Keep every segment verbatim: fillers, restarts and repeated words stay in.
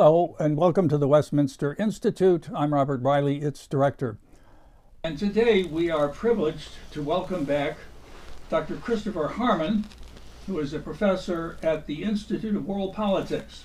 Hello, and welcome to the Westminster Institute. I'm Robert Riley, its director. And today we are privileged to welcome back Doctor Christopher Harmon, who is a professor at the Institute of World Politics.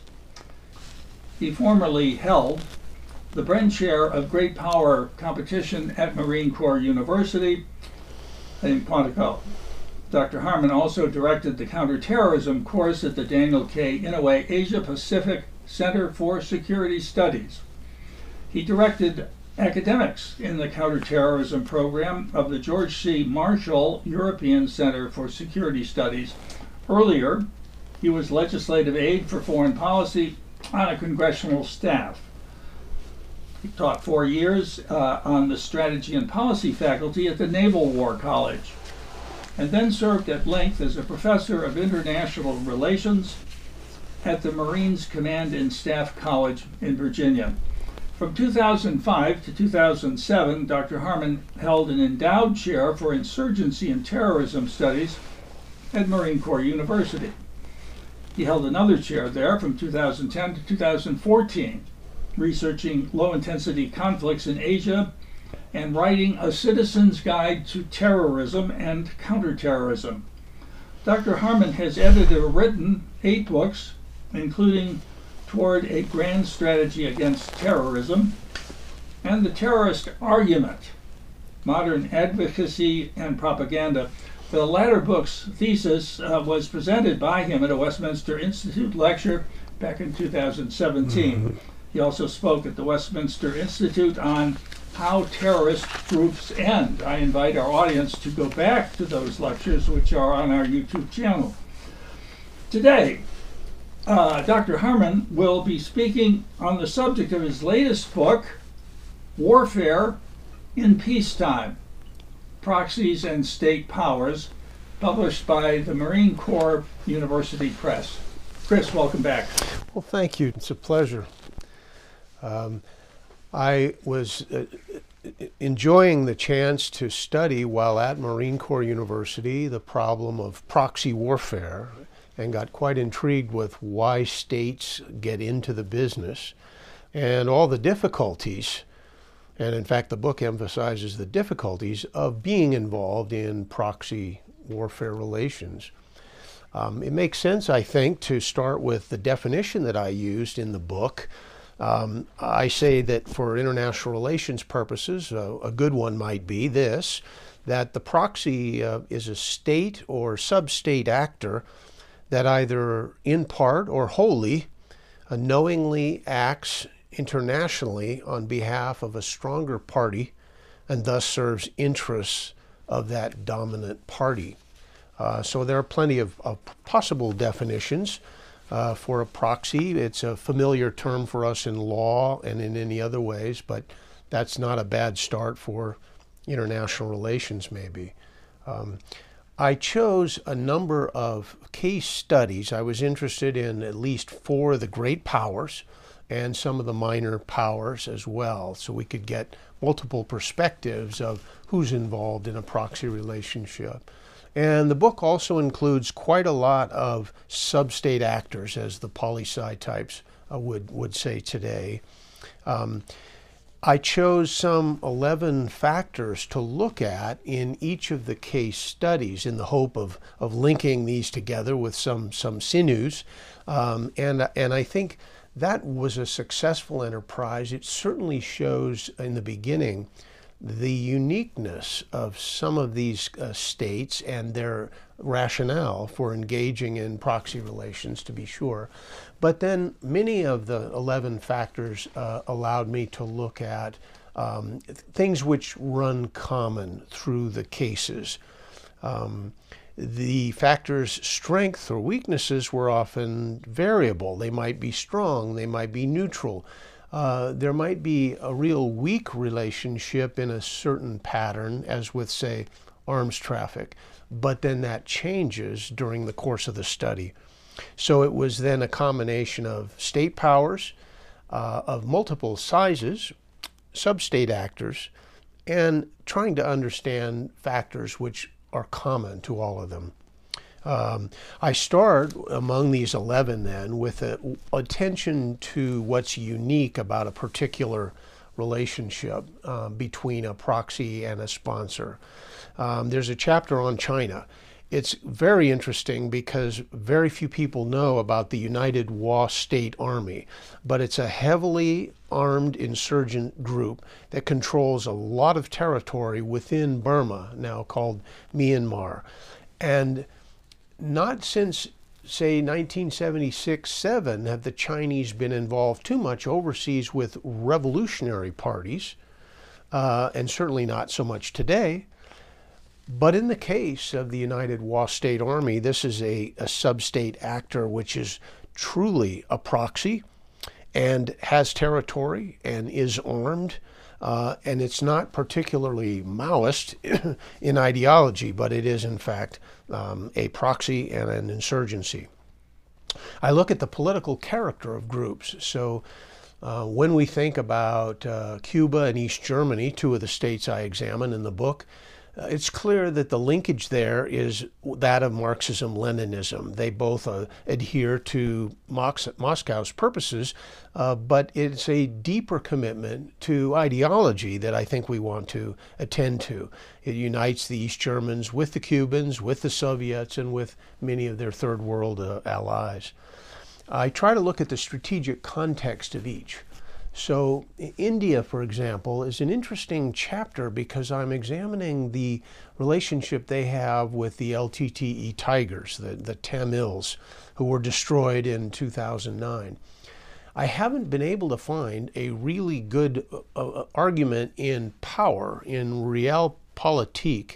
He formerly held the Bren Chair of Great Power Competition at Marine Corps University in Quantico. Doctor Harmon also directed the counterterrorism course at the Daniel K. Inouye Asia Pacific Center for Security Studies. He directed academics in the counterterrorism program of the George C. Marshall European Center for Security Studies. Earlier, he was legislative aide for foreign policy on a congressional staff. He taught four years uh, on the strategy and policy faculty at the Naval War College, and then served at length as a professor of international relations at the Marines Command and Staff College in Virginia. From two thousand five to two thousand seven, Doctor Harmon held an endowed chair for insurgency and terrorism studies at Marine Corps University. He held another chair there from two thousand ten to two thousand fourteen, researching low-intensity conflicts in Asia and writing A Citizen's Guide to Terrorism and Counterterrorism. Doctor Harmon has edited or written eight books, including Toward a Grand Strategy Against Terrorism and The Terrorist Argument, Modern Advocacy and Propaganda. The latter book's thesis uh, was presented by him at a Westminster Institute lecture back in two thousand seventeen. Mm-hmm. He also spoke at the Westminster Institute on How Terrorist Groups End. I invite our audience to go back to those lectures, which are on our YouTube channel. Today, uh, Doctor Harmon will be speaking on the subject of his latest book, Warfare in Peacetime: Proxies and State Powers, published by the Marine Corps University Press. Chris, welcome back. Well, thank you. It's a pleasure. Um, I was uh, enjoying the chance to study while at Marine Corps University the problem of proxy warfare, and got quite intrigued with why states get into the business and all the difficulties. And in fact, the book emphasizes the difficulties of being involved in proxy warfare relations. Um, it makes sense, I think, to start with the definition that I used in the book. Um, I say that for international relations purposes, uh, a good one might be this, that the proxy uh, is a state or sub-state actor that either in part or wholly uh, knowingly acts internationally on behalf of a stronger party and thus serves interests of that dominant party. Uh, so there are plenty of, of possible definitions uh, for a proxy. It's a familiar term for us in law and in any other ways, but that's not a bad start for international relations maybe. Um, I chose a number of case studies. I was interested in at least four of the great powers and some of the minor powers as well, so we could get multiple perspectives of who's involved in a proxy relationship. And the book also includes quite a lot of sub-state actors, as the poli-sci types uh, would, would say today. Um, I chose some eleven factors to look at in each of the case studies in the hope of, of linking these together with some, some sinews. Um, and, and I think that was a successful enterprise. It certainly shows in the beginning the uniqueness of some of these uh, states and their rationale for engaging in proxy relations, to be sure. But then many of the eleven factors uh, allowed me to look at um, things which run common through the cases. Um, the factors' strengths or weaknesses were often variable. They might be strong, they might be neutral. Uh, there might be a real weak relationship in a certain pattern, as with, say, arms traffic, but then that changes during the course of the study. So it was then a combination of state powers, uh, of multiple sizes, sub-state actors, and trying to understand factors which are common to all of them. Um, I start among these eleven then with a, attention to what's unique about a particular relationship uh, between a proxy and a sponsor. Um, there's a chapter on China. It's very interesting because very few people know about the United Wa State Army, but it's a heavily armed insurgent group that controls a lot of territory within Burma, now called Myanmar. And not since, say, nineteen seventy-six seven have the Chinese been involved too much overseas with revolutionary parties, uh, and certainly not so much today. But in the case of the United Wa State Army, this is a, a sub-state actor which is truly a proxy and has territory and is armed. Uh, and it's not particularly Maoist in ideology, but it is in fact um, a proxy and an insurgency. I look at the political character of groups. So uh, when we think about uh, Cuba and East Germany, two of the states I examine in the book, uh, it's clear that the linkage there is that of Marxism-Leninism. They both uh, adhere to Mos Moscow's purposes, uh, but it's a deeper commitment to ideology that I think we want to attend to. It unites the East Germans with the Cubans, with the Soviets, and with many of their Third World uh, allies. I try to look at the strategic context of each. So India, for example, is an interesting chapter because I'm examining the relationship they have with the L T T E Tigers, the, the Tamils, who were destroyed in two thousand nine. I haven't been able to find a really good uh, argument in power, in realpolitik,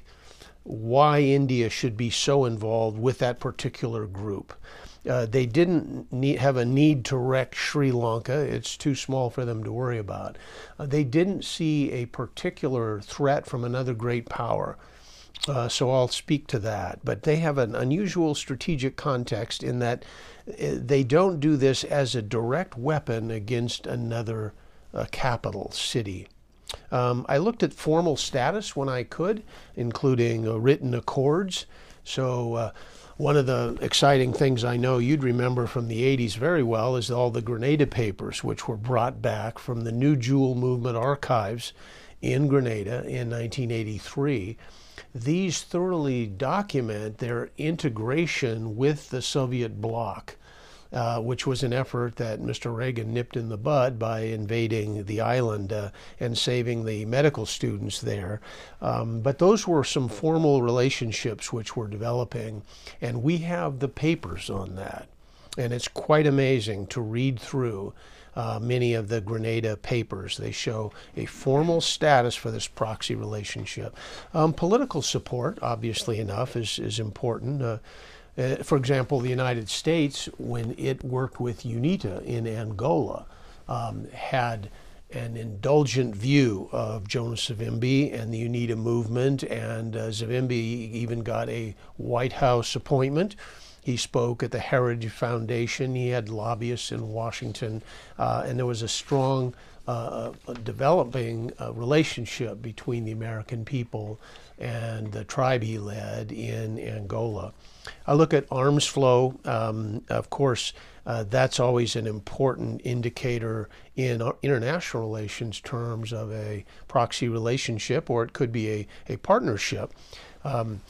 why India should be so involved with that particular group. Uh, they didn't need, have a need to wreck Sri Lanka. It's too small for them to worry about. Uh, they didn't see a particular threat from another great power. Uh, so I'll speak to that. But they have an unusual strategic context in that they don't do this as a direct weapon against another uh, capital city. Um, I looked at formal status when I could, including uh, written accords. So uh, one of the exciting things I know you'd remember from the eighties very well is all the Grenada papers, which were brought back from the New Jewel Movement archives in Grenada in nineteen eighty-three. These thoroughly document their integration with the Soviet bloc, uh, which was an effort that Mister Reagan nipped in the bud by invading the island uh, and saving the medical students there. Um, but those were some formal relationships which were developing, and we have the papers on that. And it's quite amazing to read through Uh, many of the Grenada papers. They show a formal status for this proxy relationship. Um, political support, obviously enough, is, is important. Uh, uh, for example, the United States, when it worked with UNITA in Angola, um, had an indulgent view of Jonas Savimbi and the UNITA movement, and uh, Savimbi even got a White House appointment. He spoke at the Heritage Foundation. He had lobbyists in Washington, uh, and there was a strong uh, developing uh, relationship between the American people and the tribe he led in Angola. I look at arms flow. Um, of course, uh, that's always an important indicator in international relations terms of a proxy relationship, or it could be a, a partnership. Um,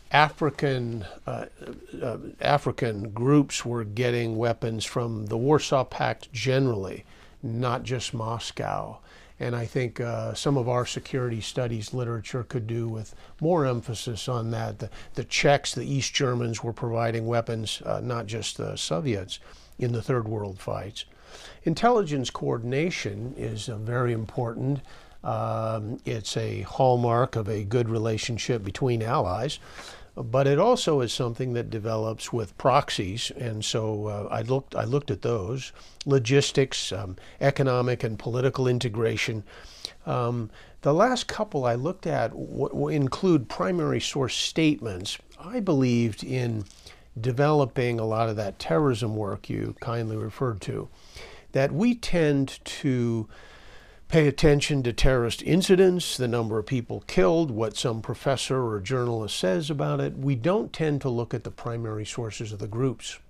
African uh, uh, African groups were getting weapons from the Warsaw Pact generally, not just Moscow. And I think uh, some of our security studies literature could do with more emphasis on that. The, the Czechs, the East Germans were providing weapons, uh, not just the Soviets, in the Third World fights. Intelligence coordination is uh, very important. Um, it's a hallmark of a good relationship between allies. But it also is something that develops with proxies, and so uh, I looked. I looked at those logistics, um, economic and political integration. Um, the last couple I looked at w w include primary source statements. I believed in developing a lot of that terrorism work you kindly referred to, that we tend to pay attention to terrorist incidents, the number of people killed, what some professor or journalist says about it. We don't tend to look at the primary sources of the groups.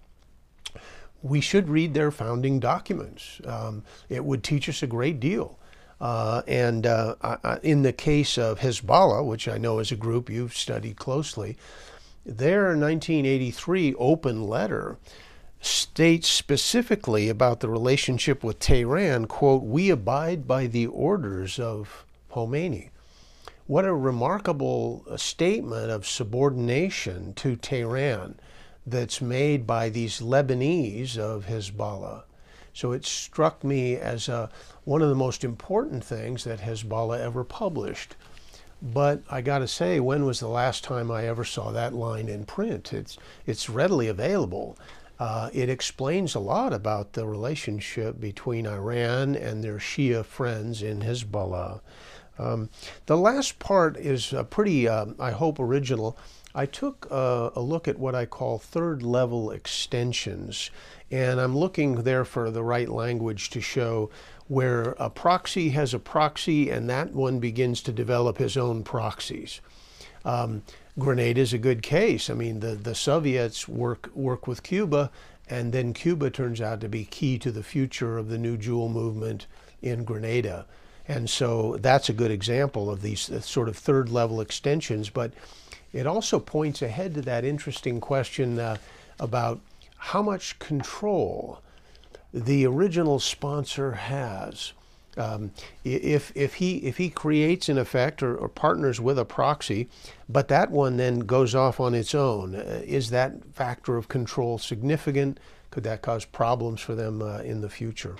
We should read their founding documents. Um, it would teach us a great deal. Uh, and uh, I, in the case of Hezbollah, which I know is a group you've studied closely, their nineteen eighty-three open letter states specifically about the relationship with Tehran, quote, "We abide by the orders of Khomeini." What a remarkable statement of subordination to Tehran that's made by these Lebanese of Hezbollah. So it struck me as a, one of the most important things that Hezbollah ever published. But I got to say, when was the last time I ever saw that line in print? It's, it's readily available. Uh, it explains a lot about the relationship between Iran and their Shia friends in Hezbollah. Um, the last part is uh, pretty, uh, I hope, original. I took uh, a look at what I call third level extensions, and I'm looking there for the right language to show where a proxy has a proxy and that one begins to develop his own proxies. Um, Grenada is a good case. I mean, the, the Soviets work, work with Cuba, and then Cuba turns out to be key to the future of the New Jewel movement in Grenada. And so that's a good example of these uh, sort of third level extensions. But it also points ahead to that interesting question uh, about how much control the original sponsor has. Um, if, if, he, if he creates an effect or, or partners with a proxy, but that one then goes off on its own, uh, is that factor of control significant? Could that cause problems for them uh, in the future?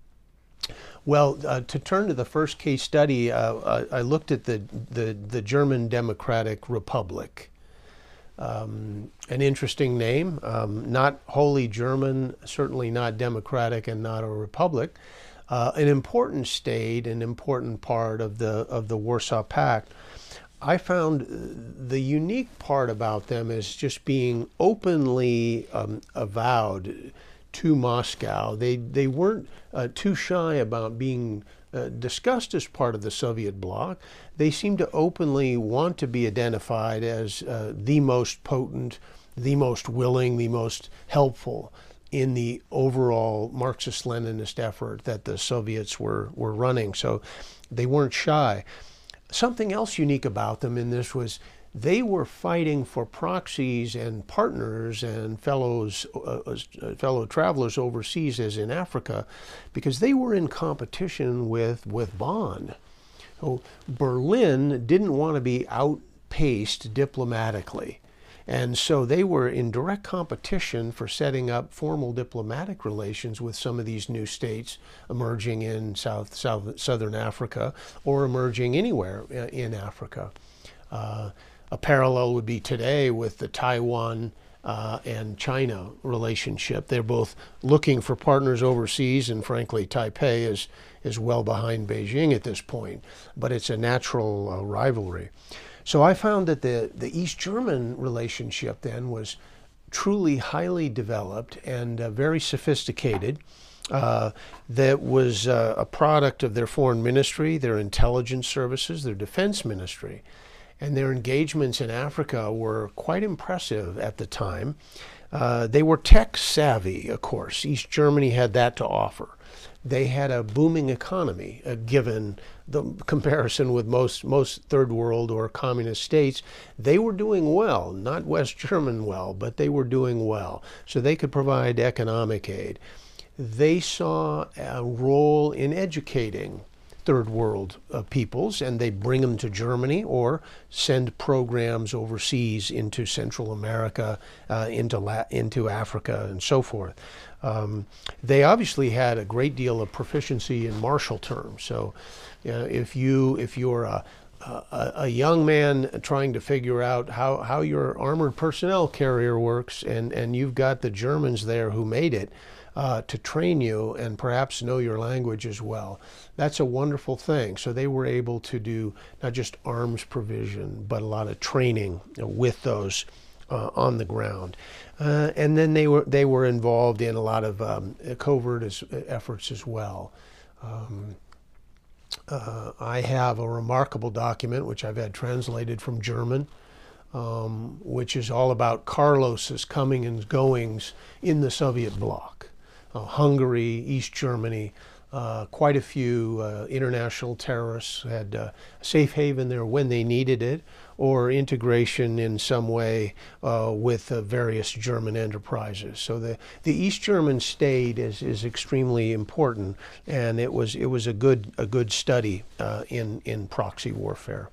Well, uh, to turn to the first case study, uh, I, I looked at the, the, the German Democratic Republic. Um, an interesting name, um, not wholly German, certainly not democratic and not a republic. Uh, an important state, an important part of the of the Warsaw Pact. I found the unique part about them is just being openly um, avowed to Moscow. They they weren't uh, too shy about being uh, discussed as part of the Soviet bloc. They seemed to openly want to be identified as uh, the most potent, the most willing, the most helpful in the overall Marxist-Leninist effort that the Soviets were, were running. So they weren't shy. Something else unique about them in this was they were fighting for proxies and partners and fellows, uh, fellow travelers overseas, as in Africa, because they were in competition with, with Bonn. So Berlin didn't want to be outpaced diplomatically. And so they were in direct competition for setting up formal diplomatic relations with some of these new states emerging in South, South Southern Africa or emerging anywhere in Africa. Uh, a parallel would be today with the Taiwan uh, and China relationship. They're both looking for partners overseas, and frankly, Taipei is, is well behind Beijing at this point, but it's a natural uh, rivalry. So I found that the, the East German relationship then was truly highly developed and uh, very sophisticated. Uh, that was uh, a product of their foreign ministry, their intelligence services, their defense ministry. And their engagements in Africa were quite impressive at the time. Uh, they were tech savvy, of course. East Germany had that to offer. They had a booming economy, uh, given the comparison with most, most third world or communist states. They were doing well, not West German well, but they were doing well. So they could provide economic aid. They saw a role in educating third world uh, peoples, and they bring them to Germany or send programs overseas into Central America, uh, into, La into Africa, and so forth. Um, they obviously had a great deal of proficiency in martial terms. So uh, if, you, if you're a, a, a young man trying to figure out how, how your armored personnel carrier works, and, and you've got the Germans there who made it, Uh, to train you and perhaps know your language as well. That's a wonderful thing. So they were able to do not just arms provision, but a lot of training with those uh, on the ground. Uh, and then they were they were involved in a lot of um, covert as, efforts as well. Um, Uh, I have a remarkable document, which I've had translated from German, um, which is all about Carlos's coming and goings in the Soviet bloc. Uh, Hungary, East Germany, uh, quite a few uh, international terrorists had uh, safe haven there when they needed it, or integration in some way uh, with uh, various German enterprises. So the, the East German state is, is extremely important, and it was it was a good a good study uh, in in proxy warfare.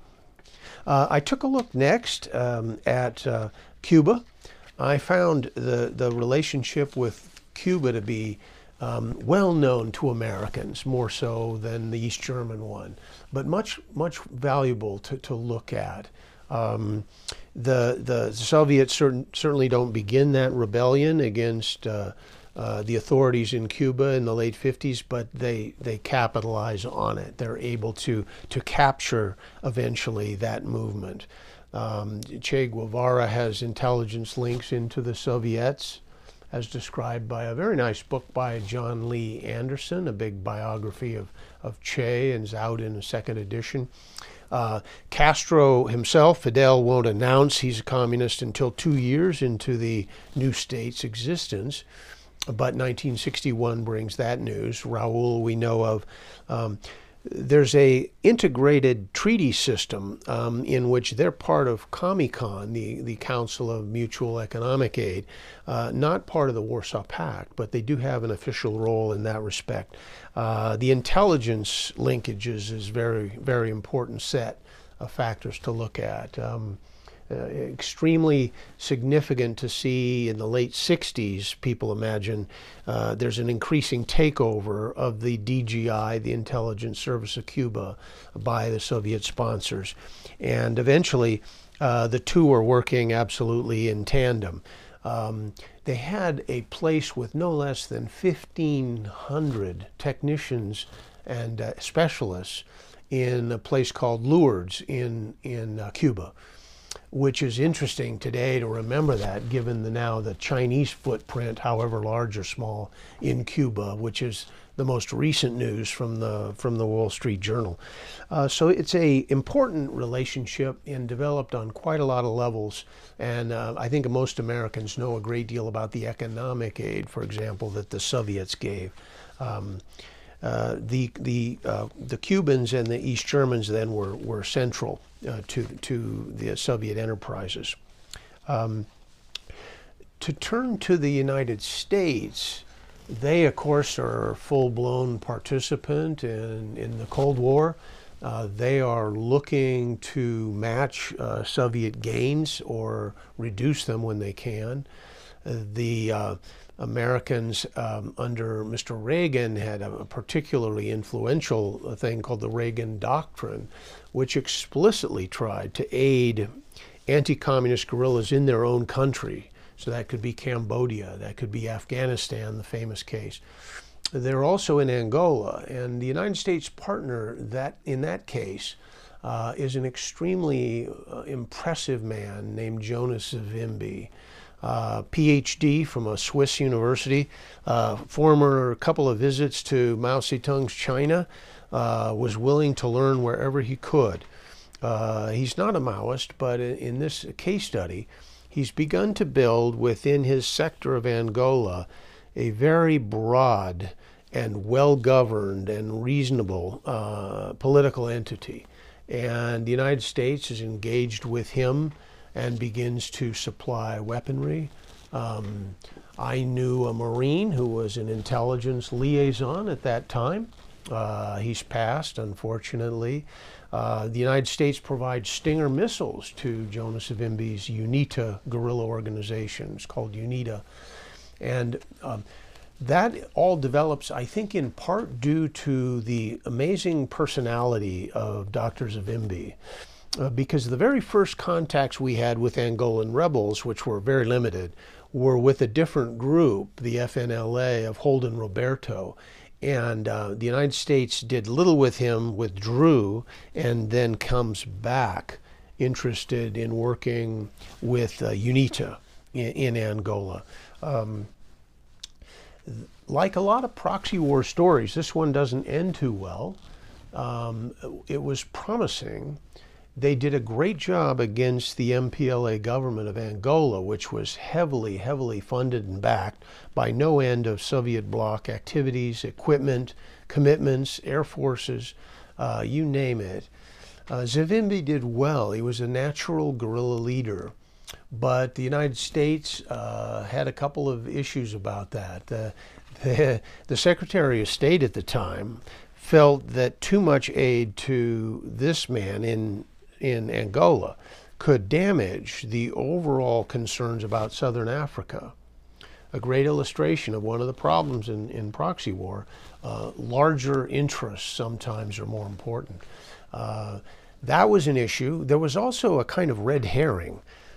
Uh, I took a look next um, at uh, Cuba. I found the the relationship with Cuba to be um, well known to Americans, more so than the East German one, but much much valuable to, to look at. Um, the the Soviets certain, certainly don't begin that rebellion against uh, uh, the authorities in Cuba in the late fifties, but they they capitalize on it. They're able to to capture eventually that movement. Um, Che Guevara has intelligence links into the Soviets, as described by a very nice book by John Lee Anderson, a big biography of, of Che, and is out in a second edition. Uh, Castro himself, Fidel, won't announce he's a communist until two years into the new state's existence, but nineteen sixty-one brings that news. Raul we know of. Um, There's a integrated treaty system um, in which they're part of Comecon, the, the Council of Mutual Economic Aid, uh, not part of the Warsaw Pact, but they do have an official role in that respect. Uh, the intelligence linkages is very, very important set of factors to look at. Um, Uh, extremely significant to see in the late sixties, people imagine, uh, there's an increasing takeover of the D G I, the Intelligence Service of Cuba, by the Soviet sponsors. And eventually, uh, the two are working absolutely in tandem. Um, they had a place with no less than fifteen hundred technicians and uh, specialists in a place called Lourdes in, in uh, Cuba, which is interesting today to remember that, given the now the Chinese footprint, however large or small, in Cuba, which is the most recent news from the from the Wall Street Journal. Uh, so it's a important relationship and developed on quite a lot of levels. And uh, I think most Americans know a great deal about the economic aid, for example, that the Soviets gave. Um, Uh, the the uh, the Cubans and the East Germans then were were central uh, to to the Soviet enterprises. Um, to turn to the United States, they of course are a full-blown participant in in the Cold War. Uh, they are looking to match uh, Soviet gains or reduce them when they can. Uh, the uh, Americans um, under Mister Reagan had a particularly influential thing called the Reagan Doctrine, which explicitly tried to aid anti-communist guerrillas in their own country. So that could be Cambodia, that could be Afghanistan, the famous case. They're also in Angola, and the United States partner that in that case uh, is an extremely uh, impressive man named Jonas Savimbi. Uh, PhD from a Swiss university, uh, former couple of visits to Mao Zedong's China, uh, was willing to learn wherever he could. Uh, he's not a Maoist, but in, in this case study, he's begun to build within his sector of Angola a very broad and well-governed and reasonable uh, political entity. And the United States is engaged with him and begins to supply weaponry. Um, I knew a Marine who was an intelligence liaison at that time. Uh, he's passed, unfortunately. Uh, the United States provides Stinger missiles to Jonas Savimbi's UNITA guerrilla organization. It's called UNITA. And um, that all develops, I think, in part due to the amazing personality of Doctor Savimbi. Uh, because the very first contacts we had with Angolan rebels, which were very limited, were with a different group, the F N L A of Holden Roberto. And uh, the United States did little with him, withdrew, and then comes back interested in working with uh, UNITA in, in Angola. Um, like a lot of proxy war stories, this one doesn't end too well. um, it was promising. They did a great job against the M P L A government of Angola, which was heavily, heavily funded and backed by no end of Soviet bloc activities, equipment, commitments, air forces, uh, you name it. Uh, Savimbi did well. He was a natural guerrilla leader. But the United States uh, had a couple of issues about that. Uh, the, the Secretary of State at the time felt that too much aid to this man in in Angola could damage the overall concerns about Southern Africa. A great illustration of one of the problems in, in proxy war. Uh, larger interests sometimes are more important. Uh, that was an issue. There was also a kind of red herring.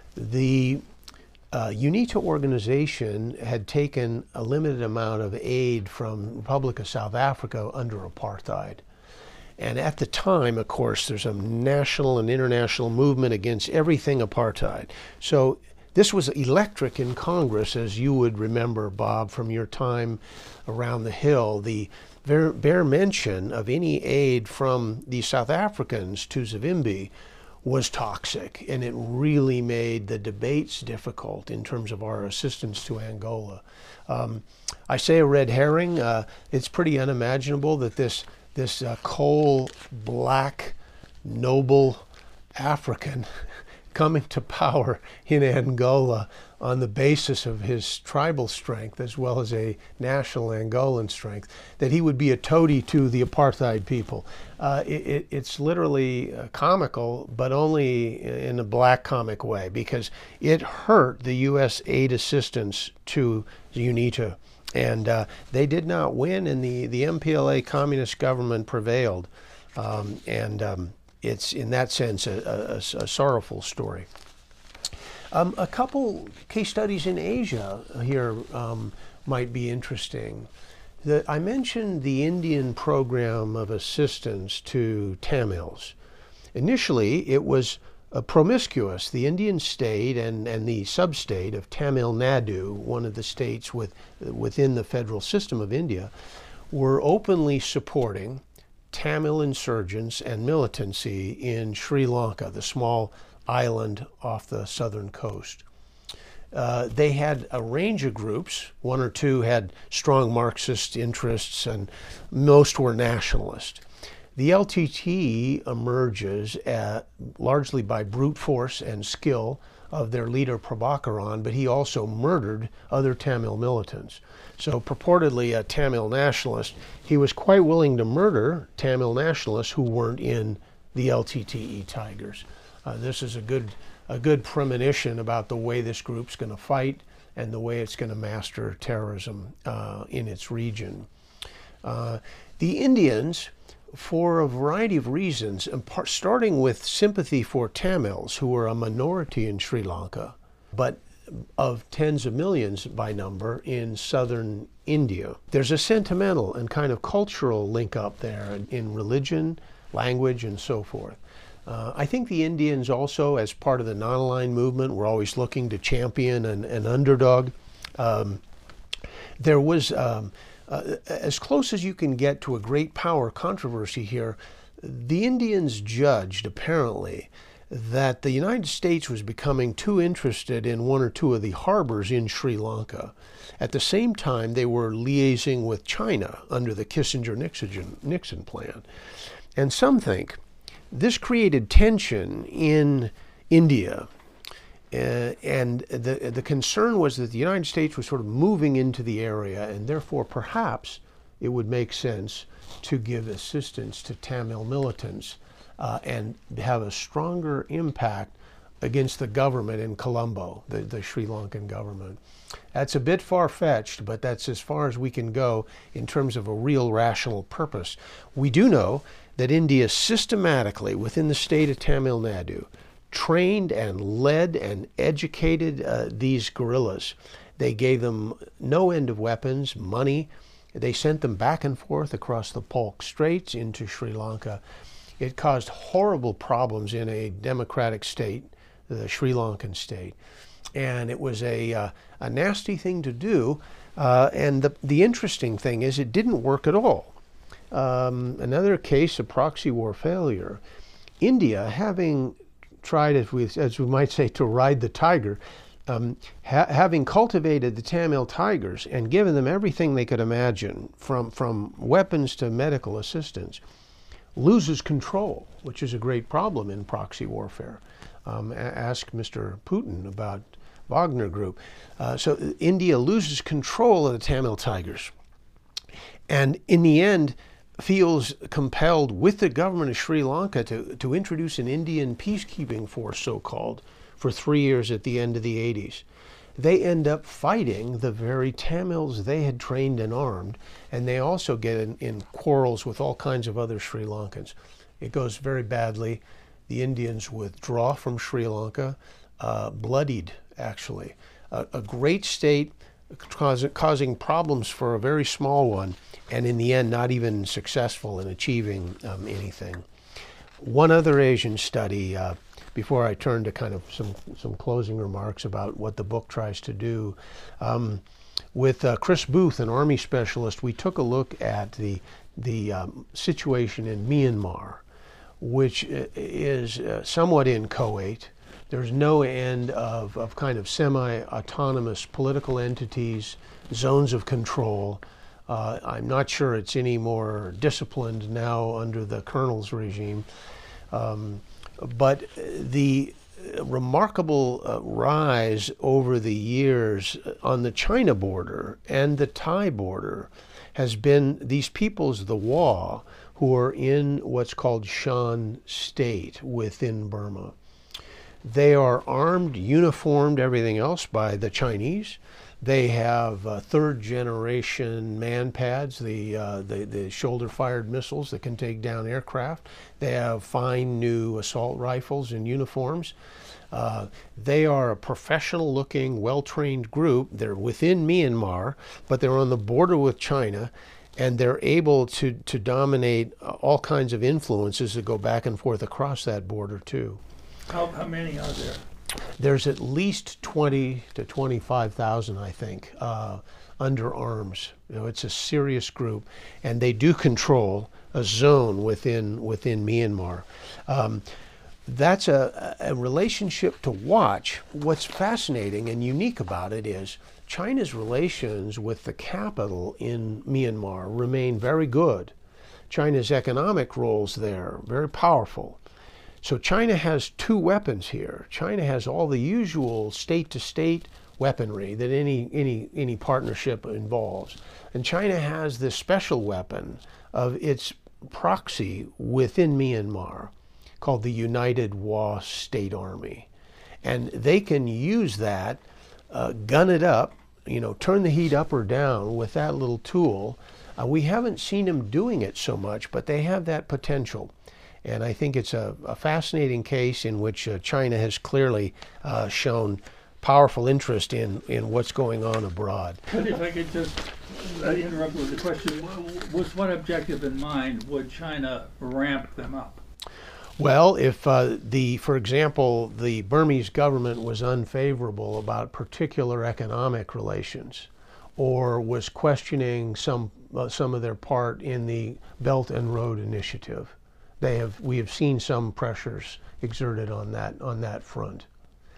The uh, UNITA organization had taken a limited amount of aid from Republic of South Africa under apartheid. And at the time, of course, there's a national and international movement against everything apartheid. So this was electric in Congress, as you would remember, Bob, from your time around the Hill. The bare, bare mention of any aid from the South Africans to Savimbi was toxic, and it really made the debates difficult in terms of our assistance to Angola. Um, I say a red herring. Uh, it's pretty unimaginable that this this uh, coal black noble African coming to power in Angola on the basis of his tribal strength as well as a national Angolan strength, that he would be a toady to the apartheid people. Uh, it, it, it's literally uh, comical, but only in a black comic way, because it hurt the U S aid assistance to UNITA. And uh, they did not win, and the, the M P L A communist government prevailed. Um, and um, it's, in that sense, a, a, a sorrowful story. Um, a couple case studies in Asia here um, might be interesting. The, I mentioned the Indian program of assistance to Tamils. Initially, it was uh, promiscuous. The Indian state and, and the sub-state of Tamil Nadu, one of the states with, within the federal system of India, were openly supporting Tamil insurgents and militancy in Sri Lanka, the small island off the southern coast. Uh, they had a range of groups. One or two had strong Marxist interests, and most were nationalist. The L T T emerges at, largely by brute force and skill of their leader Prabhakaran, but he also murdered other Tamil militants. So purportedly a Tamil nationalist, he was quite willing to murder Tamil nationalists who weren't in the L T T E Tigers. Uh, this is a good, a good premonition about the way this group's going to fight and the way it's going to master terrorism uh, in its region. Uh, the Indians, for a variety of reasons, starting with sympathy for Tamils, who were a minority in Sri Lanka, but of tens of millions by number in southern India. There's a sentimental and kind of cultural link up there in religion, language, and so forth. Uh, I think the Indians also, as part of the non-aligned movement, were always looking to champion an, an underdog. Um, there was, um, uh, as close as you can get to a great power controversy here, the Indians judged, apparently, that the United States was becoming too interested in one or two of the harbors in Sri Lanka. At the same time, they were liaising with China under the Kissinger-Nixon Nixon plan. And some think this created tension in India. Uh, and the, the concern was that the United States was sort of moving into the area, and therefore perhaps it would make sense to give assistance to Tamil militants uh, and have a stronger impact against the government in Colombo, the, the Sri Lankan government. That's a bit far-fetched, but that's as far as we can go in terms of a real rational purpose. We do know that India systematically, within the state of Tamil Nadu, trained and led and educated uh, these guerrillas. They gave them no end of weapons, money. They sent them back and forth across the Palk Straits into Sri Lanka. It caused horrible problems in a democratic state, the Sri Lankan state. And it was a, uh, a nasty thing to do. Uh, and the, the interesting thing is it didn't work at all. um, another case of proxy war failure. India, having tried, as we, as we might say, to ride the tiger, um, ha having cultivated the Tamil Tigers and given them everything they could imagine, from, from weapons to medical assistance, loses control, which is a great problem in proxy warfare. Um, ask Mister Putin about Wagner Group. Uh, so India loses control of the Tamil Tigers, and in the end feels compelled with the government of Sri Lanka to, to introduce an Indian peacekeeping force, so-called, for three years at the end of the eighties. They end up fighting the very Tamils they had trained and armed, and they also get in, in quarrels with all kinds of other Sri Lankans. It goes very badly. The Indians withdraw from Sri Lanka, uh, bloodied, actually. Uh, a great state cause, causing problems for a very small one, and in the end not even successful in achieving um, anything. One other Asian study, uh, before I turn to kind of some, some closing remarks about what the book tries to do. Um, with uh, Chris Booth, an Army specialist, we took a look at the, the um, situation in Myanmar, which is uh, somewhat inchoate. There's no end of, of kind of semi-autonomous political entities, zones of control. Uh, I'm not sure it's any more disciplined now under the colonel's regime. Um, but the remarkable uh, rise over the years on the China border and the Thai border has been these peoples, the Wa, who are in what's called Shan State within Burma. They are armed, uniformed, everything else by the Chinese. They have uh, third generation MANPADS, the, uh, the, the shoulder fired missiles that can take down aircraft. They have fine new assault rifles and uniforms. Uh, they are a professional looking, well-trained group. They're within Myanmar, but they're on the border with China, and they're able to, to dominate all kinds of influences that go back and forth across that border too. How, how many are there? There's at least twenty to twenty-five thousand, I think, uh, under arms. You know, it's a serious group, and they do control a zone within within Myanmar. Um, that's a, a relationship to watch. What's fascinating and unique about it is China's relations with the capital in Myanmar remain very good. China's economic roles there, very powerful. So China has two weapons here. China has all the usual state-to-state weaponry that any, any, any partnership involves. And China has this special weapon of its proxy within Myanmar called the United Wa State Army. And they can use that, uh, gun it up, you know, turn the heat up or down with that little tool. Uh, we haven't seen them doing it so much, but they have that potential. And I think it's a, a fascinating case in which uh, China has clearly uh, shown powerful interest in, in what's going on abroad. But if I could just uh, interrupt with a question, with what objective in mind would China ramp them up? Well, if uh, the, for example, the Burmese government was unfavorable about particular economic relations, or was questioning some uh, some of their part in the Belt and Road Initiative, they have we have seen some pressures exerted on that on that front.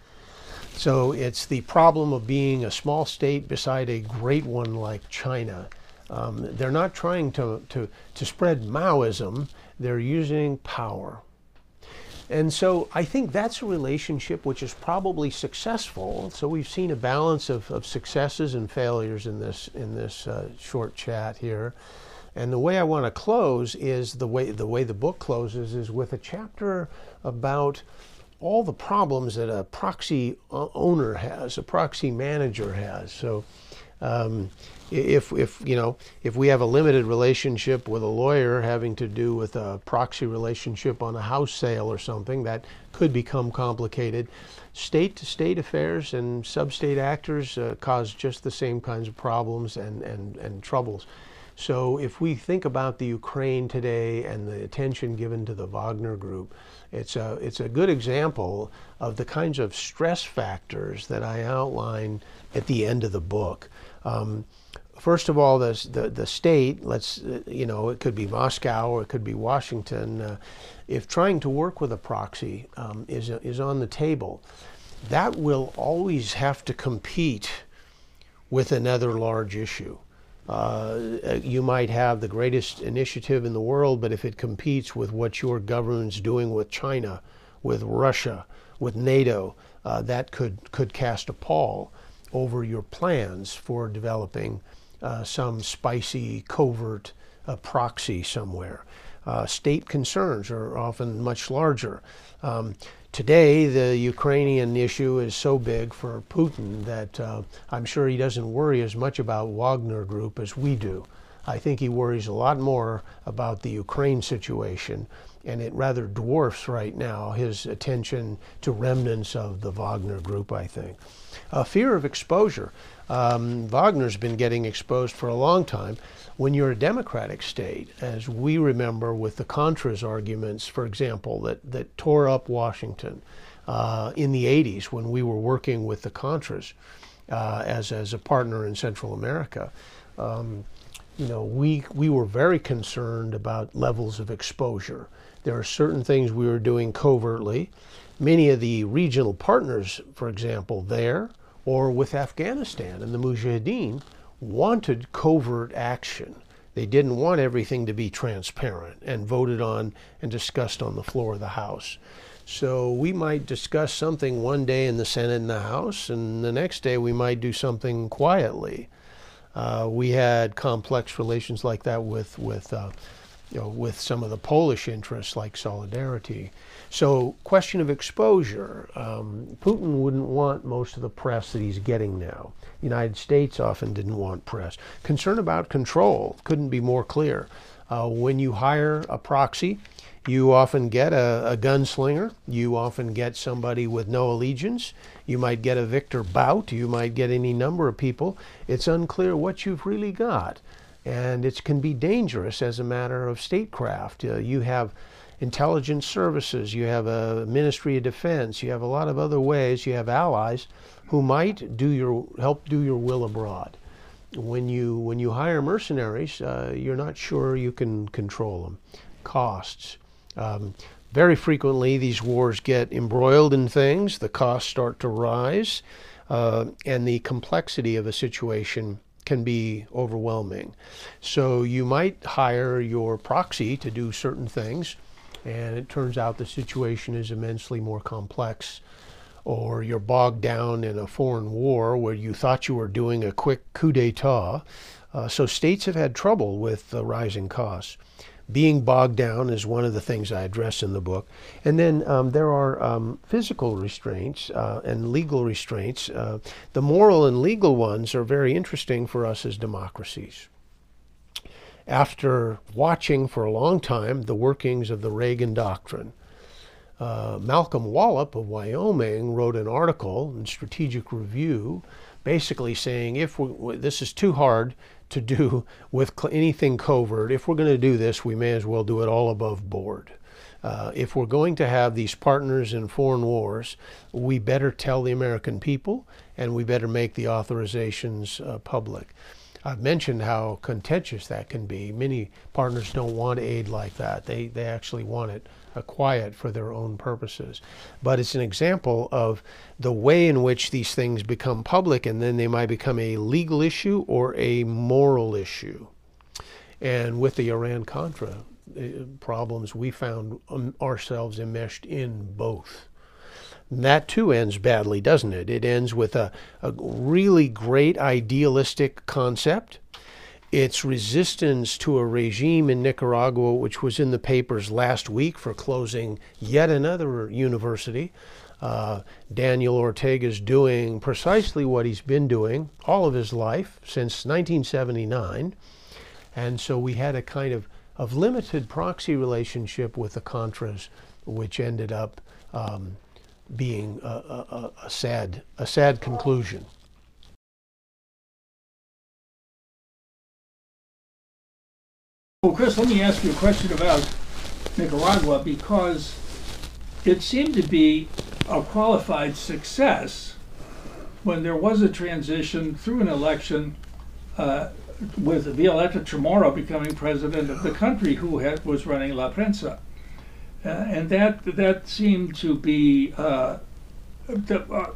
So it's the problem of being a small state beside a great one like China. Um, they're not trying to, to, to spread Maoism, they're using power. And so I think that's a relationship which is probably successful. So we've seen a balance of, of successes and failures in this, in this uh, short chat here. And the way I want to close is the way, the way the book closes is with a chapter about all the problems that a proxy owner has, a proxy manager has. So um, if, if, you know, if we have a limited relationship with a lawyer having to do with a proxy relationship on a house sale or something, that could become complicated. State-to-state affairs and sub-state actors uh, cause just the same kinds of problems and, and, and troubles. So if we think about the Ukraine today and the attention given to the Wagner Group, it's a, it's a good example of the kinds of stress factors that I outline at the end of the book. Um, first of all, the, the, the state, let's, uh, you know, it could be Moscow or it could be Washington, uh, if trying to work with a proxy um, is, is on the table, that will always have to compete with another large issue. Uh, you might have the greatest initiative in the world, but if it competes with what your government's doing with China, with Russia, with NATO, uh, that could, could cast a pall over your plans for developing uh, some spicy, covert uh, proxy somewhere. Uh, state concerns are often much larger. Um, today, the Ukrainian issue is so big for Putin that uh, I'm sure he doesn't worry as much about Wagner Group as we do. I think he worries a lot more about the Ukraine situation, and it rather dwarfs right now his attention to remnants of the Wagner Group, I think. Uh, fear of exposure. Um, Wagner's been getting exposed for a long time. When you're a democratic state, as we remember with the Contras arguments, for example, that, that tore up Washington uh, in the eighties when we were working with the Contras uh, as, as a partner in Central America, um, you know, we, we were very concerned about levels of exposure. There are certain things we were doing covertly. Many of the regional partners, for example, there or with Afghanistan and the Mujahideen, wanted covert action. They didn't want everything to be transparent and voted on and discussed on the floor of the House. So we might discuss something one day in the Senate and the House, and the next day we might do something quietly. Uh, we had complex relations like that with, with, uh, you know, with some of the Polish interests like Solidarity. So, question of exposure. Um, Putin wouldn't want most of the press that he's getting now. The United States often didn't want press. Concern about control couldn't be more clear. Uh, when you hire a proxy, you often get a, a gunslinger. You often get somebody with no allegiance. You might get a Victor Bout. You might get any number of people. It's unclear what you've really got. And it can be dangerous as a matter of statecraft. Uh, you have intelligence services, you have a Ministry of Defense, you have a lot of other ways, you have allies who might do your, help do your will abroad. When you, when you hire mercenaries, uh, you're not sure you can control them. Costs. Um, very frequently these wars get embroiled in things, the costs start to rise, uh, and the complexity of a situation can be overwhelming. So you might hire your proxy to do certain things, and it turns out the situation is immensely more complex, or you're bogged down in a foreign war where you thought you were doing a quick coup d'etat. Uh, so states have had trouble with the rising costs. Being bogged down is one of the things I address in the book. And then um, there are um, physical restraints uh, and legal restraints. Uh, the moral and legal ones are very interesting for us as democracies. After watching for a long time the workings of the Reagan Doctrine, uh, Malcolm Wallop of Wyoming wrote an article in Strategic Review basically saying, if we, this is too hard to do with anything covert, if we're going to do this, we may as well do it all above board. Uh, if we're going to have these partners in foreign wars, we better tell the American people, and we better make the authorizations uh, public. I've mentioned how contentious that can be. Many partners don't want aid like that. They, they actually want it uh, quiet for their own purposes. But it's an example of the way in which these things become public, and then they might become a legal issue or a moral issue. And with the Iran-Contra uh, problems, we found um, ourselves enmeshed in both. And that too ends badly, doesn't it? It ends with a, a really great idealistic concept. Its resistance to a regime in Nicaragua, which was in the papers last week for closing yet another university. Uh, Daniel Ortega's doing precisely what he's been doing all of his life since nineteen seventy-nine. And so we had a kind of, of limited proxy relationship with the Contras, which ended up um, being a, a, a sad, a sad conclusion. Well, Chris, let me ask you a question about Nicaragua, because it seemed to be a qualified success when there was a transition through an election uh, with Violeta Chamorro becoming president of the country, who had, was running La Prensa. Uh, and that that seemed to be, uh, the, uh,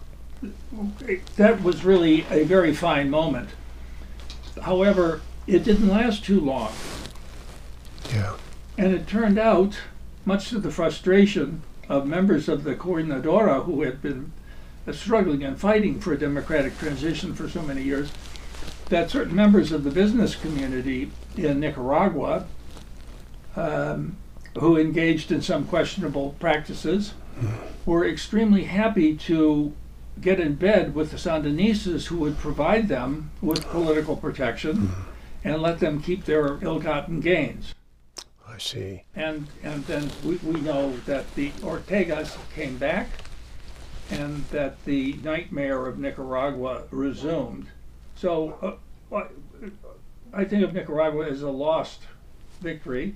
that was really a very fine moment. However, it didn't last too long. Yeah. And it turned out, much to the frustration of members of the Coordinadora who had been uh, struggling and fighting for a democratic transition for so many years, that certain members of the business community in Nicaragua, um, who engaged in some questionable practices, were extremely happy to get in bed with the Sandinistas, who would provide them with political protection and let them keep their ill-gotten gains. I see. And and then we, we know that the Ortegas came back and that the nightmare of Nicaragua resumed. So uh, I think of Nicaragua as a lost victory.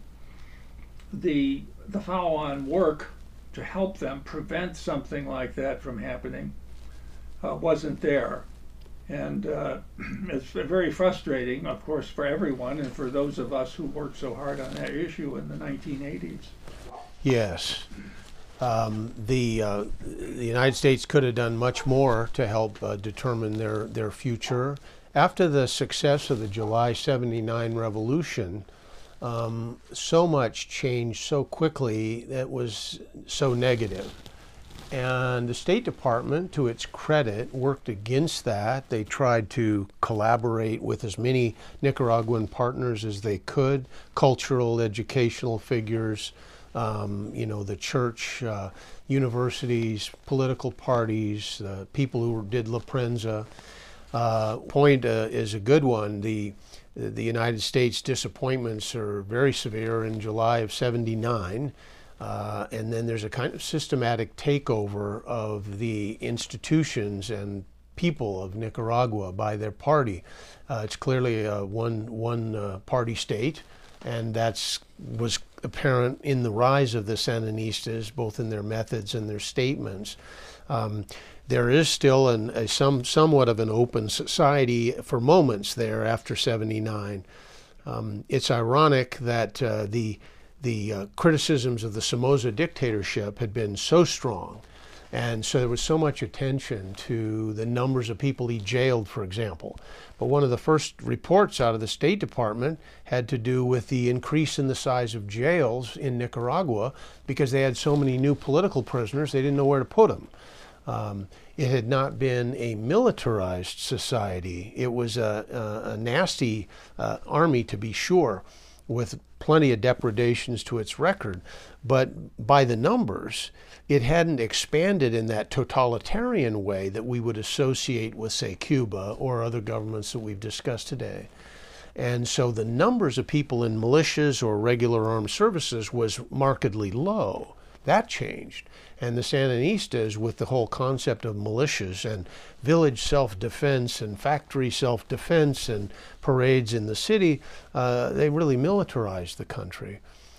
The, the follow-on work to help them prevent something like that from happening uh, wasn't there. And uh, it's very frustrating, of course, for everyone and for those of us who worked so hard on that issue in the nineteen eighties. Yes. Um, the, uh, the United States could have done much more to help uh, determine their, their future. After the success of the July seventy-nine revolution, um, so much changed so quickly that was so negative. And the State Department, to its credit, worked against that. They tried to collaborate with as many Nicaraguan partners as they could, cultural, educational figures, um, you know, the church, uh, universities, political parties, uh, people who did La Prensa. Uh, point uh, is a good one. The, the United States disappointments are very severe in July of seventy-nine. Uh, and then there's a kind of systematic takeover of the institutions and people of Nicaragua by their party. Uh, it's clearly a one one uh, party state, and that's was apparent in the rise of the Sandinistas, both in their methods and their statements. Um, there is still an, a some somewhat of an open society for moments there after seventy-nine. Um, it's ironic that uh, the The uh, criticisms of the Somoza dictatorship had been so strong, and so there was so much attention to the numbers of people he jailed, for example. But one of the first reports out of the State Department had to do with the increase in the size of jails in Nicaragua because they had so many new political prisoners, they didn't know where to put them. Um, it had not been a militarized society. It was a, a, a nasty uh, army, to be sure, with plenty of depredations to its record, but by the numbers, it hadn't expanded in that totalitarian way that we would associate with, say, Cuba or other governments that we've discussed today. And so the numbers of people in militias or regular armed services was markedly low. That changed. And the Sandinistas, with the whole concept of militias and village self-defense and factory self-defense and parades in the city, uh, they really militarized the country.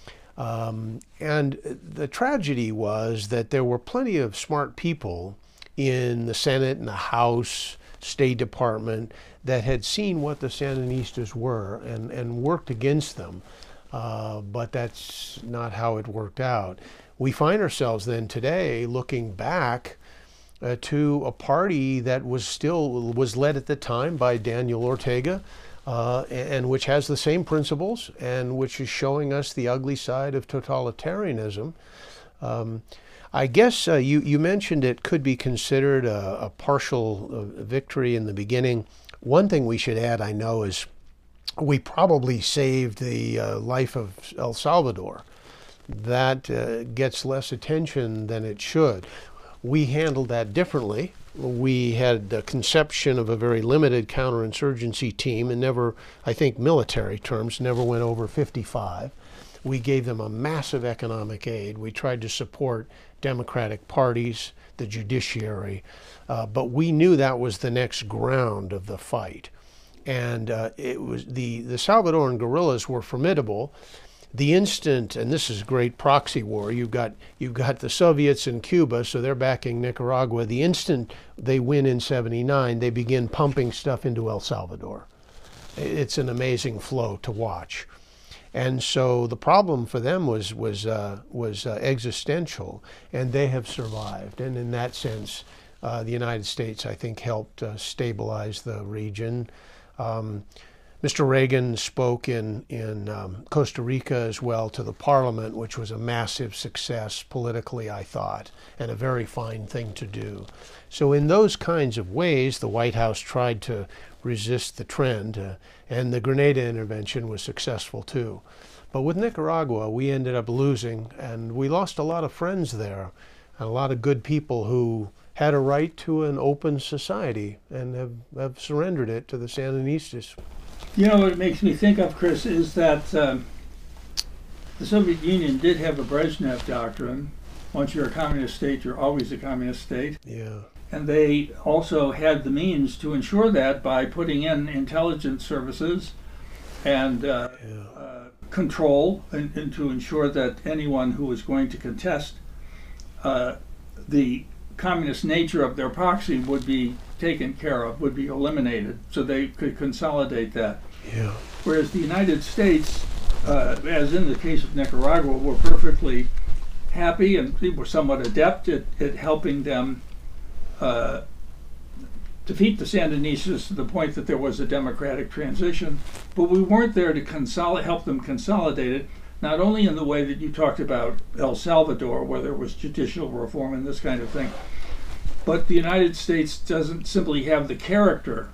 Um, and the tragedy was that there were plenty of smart people in the Senate and the House, State Department, that had seen what the Sandinistas were and, and worked against them. Uh, but that's not how it worked out. We find ourselves then today looking back uh, to a party that was still was led at the time by Daniel Ortega, uh, and, and which has the same principles and which is showing us the ugly side of totalitarianism. Um, I guess uh, you, you mentioned it could be considered a, a partial uh, victory in the beginning. One thing we should add, I know, is we probably saved the uh, life of El Salvador. That uh, gets less attention than it should. We handled that differently. We had the conception of a very limited counterinsurgency team and never, I think military terms, never went over fifty-five. We gave them a massive economic aid. We tried to support democratic parties, the judiciary, uh, but we knew that was the next ground of the fight. And uh, it was the, the Salvadoran guerrillas were formidable. The instant, and this is great proxy war, you've got, you've got the Soviets in Cuba, so they're backing Nicaragua. The instant they win in seventy-nine, they begin pumping stuff into El Salvador. it's an amazing flow to watch. And so the problem for them was was uh, was uh, existential, and they have survived. And in that sense, uh, the United States, I think, helped uh, stabilize the region. Um, Mister Reagan spoke in in um, Costa Rica as well to the Parliament, which was a massive success politically, I thought, and a very fine thing to do. So in those kinds of ways, the White House tried to resist the trend, uh, and the Grenada intervention was successful too. But with Nicaragua, we ended up losing, and we lost a lot of friends there, and a lot of good people who had a right to an open society and have, have surrendered it to the Sandinistas. You know what it makes me think of, Chris, is that um, the Soviet Union did have a Brezhnev doctrine. Once you're a communist state, you're always a communist state. Yeah. And they also had the means to ensure that by putting in intelligence services and uh, Yeah. uh, control, and, and to ensure that anyone who was going to contest uh, the communist nature of their proxy would be taken care of, would be eliminated, so they could consolidate that. Yeah. Whereas the United States, uh, as in the case of Nicaragua, were perfectly happy and were somewhat adept at, at helping them uh, defeat the Sandinistas to the point that there was a democratic transition. But we weren't there to consol- help them consolidate it, not only in the way that you talked about El Salvador, where there was judicial reform and this kind of thing, but the United States doesn't simply have the character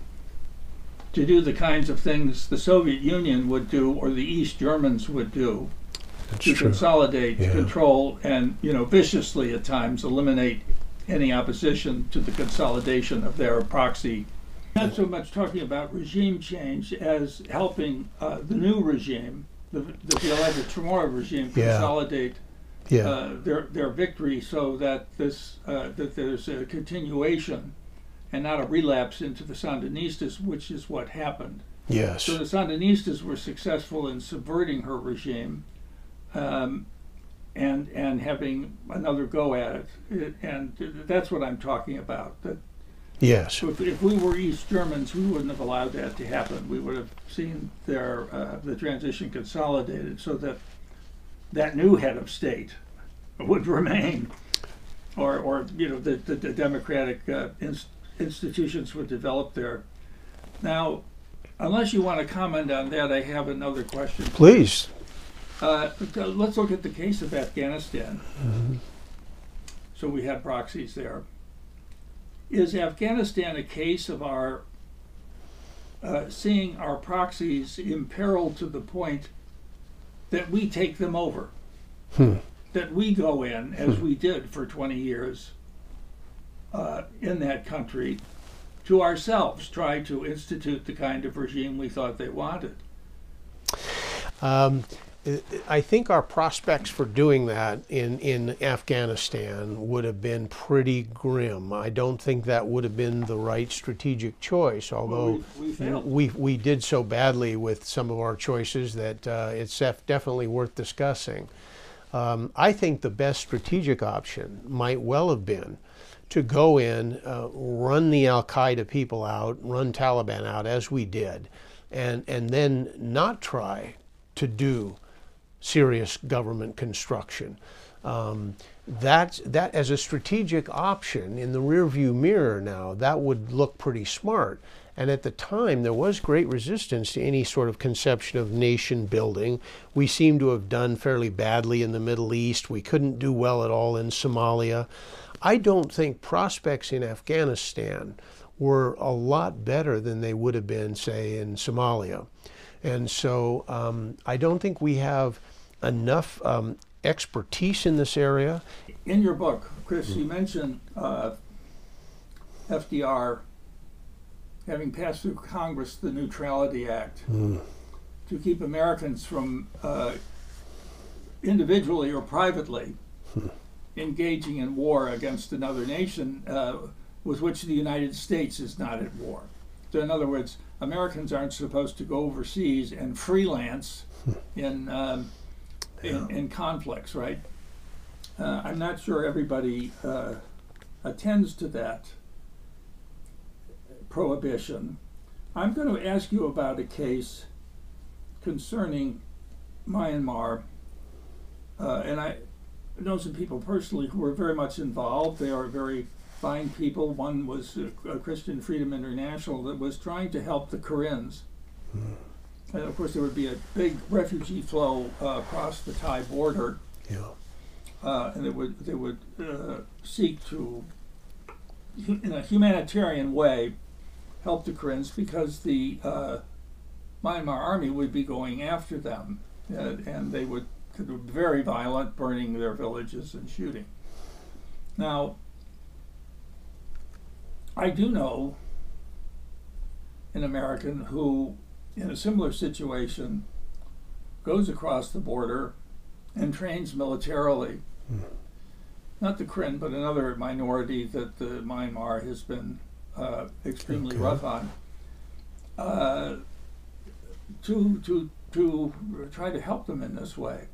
to do the kinds of things the Soviet Union would do or the East Germans would do. That's to true. Consolidate, Yeah. control, and, you know, viciously at times eliminate any opposition to the consolidation of their proxy. Not so much talking about regime change as helping uh, the new regime, the, the Violeta Chamorro regime, Yeah. consolidate Yeah. uh, their their victory, so that this uh, that there's a continuation and not a relapse into the Sandinistas, which is what happened. Yes. So the Sandinistas were successful in subverting her regime, um, and and having another go at it. it. And that's what I'm talking about. That Yes. so if, if we were East Germans, we wouldn't have allowed that to happen. We would have seen their uh, the transition consolidated so that that new head of state would remain, or or you know the the, the democratic uh, inst- institutions would develop there. Now, unless you want to comment on that, I have another question. Please. Uh, let's look at the case of Afghanistan. Mm-hmm. So we had proxies there. Is Afghanistan a case of our uh, seeing our proxies imperiled to the point that we take them over? Hmm. That we go in, as Hmm. we did for twenty years uh, in that country, to ourselves try to institute the kind of regime we thought they wanted? Um, I think our prospects for doing that in, in Afghanistan would have been pretty grim. I don't think that would have been the right strategic choice, although Well, we, we failed. we, we did so badly with some of our choices that uh, it's def- definitely worth discussing. Um, I think the best strategic option might well have been to go in, uh, run the Al-Qaeda people out, run Taliban out, as we did, and, and then not try to do serious government construction. Um, that, that as a strategic option in the rearview mirror now, that would look pretty smart. And at the time, there was great resistance to any sort of conception of nation building. We seem to have done fairly badly in the Middle East. We couldn't do well at all in Somalia. I don't think prospects in Afghanistan were a lot better than they would have been, say, in Somalia. And so um, I don't think we have enough um, expertise in this area. In your book, Chris, you mentioned uh, F D R having passed through Congress the Neutrality Act Mm. to keep Americans from uh, individually or privately engaging in war against another nation uh, with which the United States is not at war. So in other words, Americans aren't supposed to go overseas and freelance in um, in, in conflicts, right? Uh, I'm not sure everybody uh, attends to that prohibition, I'm going to ask you about a case concerning Myanmar, uh, and I know some people personally who were very much involved. They are very fine people. One was a, a Christian Freedom International that was trying to help the Karens. Mm. And of course, there would be a big refugee flow uh, across the Thai border, yeah. uh, and they would they would uh, seek to, in a humanitarian way, help the Karens because the uh, Myanmar army would be going after them, uh, and they would, could be very violent, burning their villages and shooting. Now, I do know an American who, in a similar situation, goes across the border and trains militarily. Mm. Not the Karen, but another minority that the Myanmar has been uh, extremely okay. rough on, uh, to to to try to help them in this way.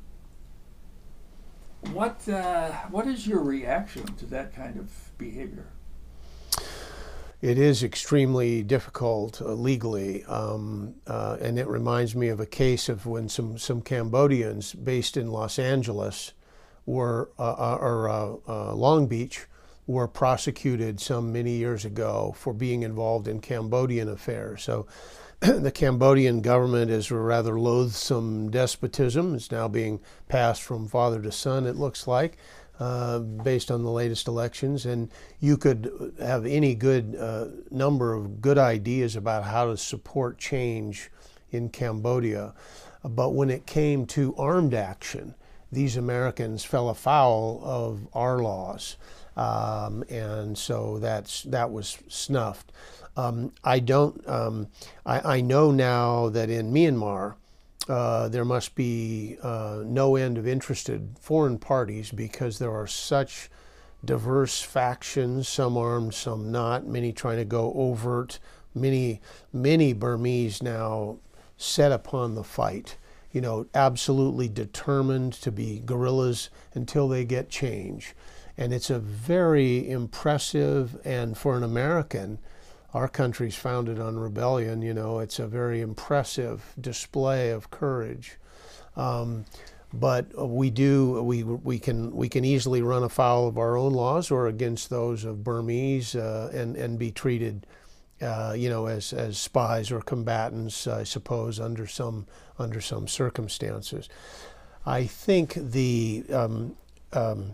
What uh, what is your reaction to that kind of behavior? It is extremely difficult uh, legally, um, uh, and it reminds me of a case of when some, some Cambodians based in Los Angeles were, uh, or uh, uh, Long Beach, were prosecuted some many years ago for being involved in Cambodian affairs. So the Cambodian government is a rather loathsome despotism. It's now being passed from father to son, it looks like. Uh, based on the latest elections, and you could have any good uh, number of good ideas about how to support change in Cambodia. But when it came to armed action, these Americans fell afoul of our laws, um, and so that's that was snuffed. Um, I don't. Um, I, I know now that in Myanmar, Uh, there must be uh, no end of interested foreign parties because there are such diverse factions, some armed, some not, many trying to go overt, many, many Burmese now set upon the fight, you know, absolutely determined to be guerrillas until they get change. And it's a very impressive, and for an American, our country's founded on rebellion, you know, it's a very impressive display of courage. Um, but we do, we, we, can, we can easily run afoul of our own laws or against those of Burmese uh, and, and be treated, uh, you know, as, as spies or combatants, I suppose, under some, under some circumstances. I think the, um, um,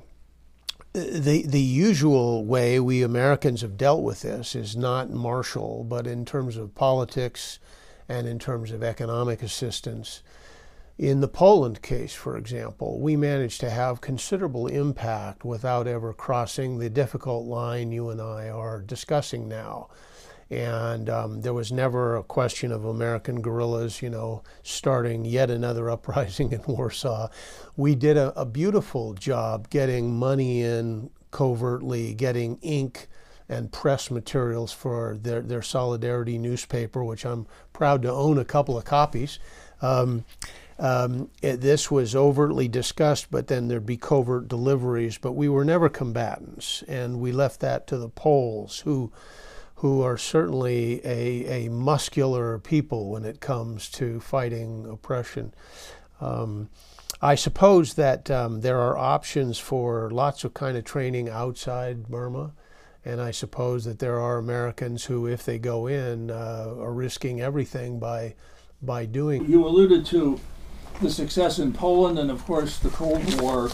The, the usual way we Americans have dealt with this is not martial, but in terms of politics and in terms of economic assistance. In the Poland case, for example, we managed to have considerable impact without ever crossing the difficult line you and I are discussing now. And um, there was never a question of American guerrillas, you know, starting yet another uprising in Warsaw. We did a, a beautiful job getting money in covertly, getting ink and press materials for their, their Solidarity newspaper, which I'm proud to own a couple of copies. Um, um, it, this was overtly discussed, but then there'd be covert deliveries, but we were never combatants, and we left that to the Poles, who who are certainly a, a muscular people when it comes to fighting oppression. Um, I suppose that um, there are options for lots of kind of training outside Burma, and I suppose that there are Americans who, if they go in, uh, are risking everything by, by doing. You alluded to the success in Poland and, of course, the Cold War.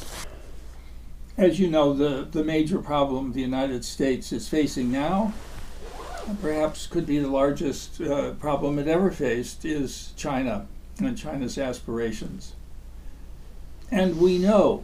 As you know, the, the major problem the United States is facing now, perhaps could be the largest uh, problem it ever faced, is China and China's aspirations. And we know